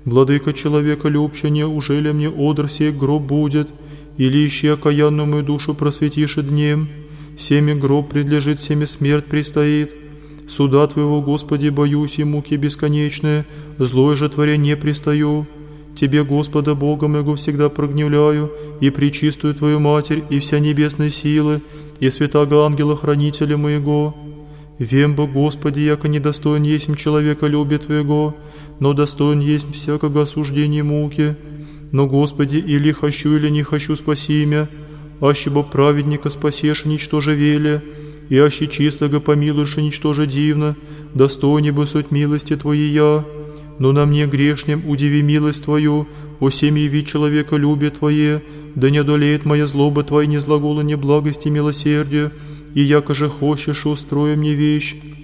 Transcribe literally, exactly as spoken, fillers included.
Владыка человека любче, ужели мне одр сей гроб будет, или ищи окаянную мою душу просветишь днем? Всеми гроб предлежит, всеми смерть предстоит. Суда Твоего, Господи, боюсь, и муки бесконечные, злое же творение пристаю. Тебе, Господа, Бога моего, всегда прогневляю, и пречистую Твою Матерь, и вся небесные силы, и святаго ангела хранителя моего. Вем бы, Господи, яко недостоин есмь человека любя Твоего, но достоин есть всякого осуждения муки. Но, Господи, или хочу, или не хочу, спаси меня, аще бы праведника спасешь, ничтоже веле, и аще чистого помилуешь, ничтоже дивно, достойней бы суть милости Твоей я. Но на мне грешнем удиви милость Твою, о всем яви человека любе Твое, да не одолеет моя злоба Твоя, не злагола, не благости, милосердия, и яко же хочешь, устрой мне вещь,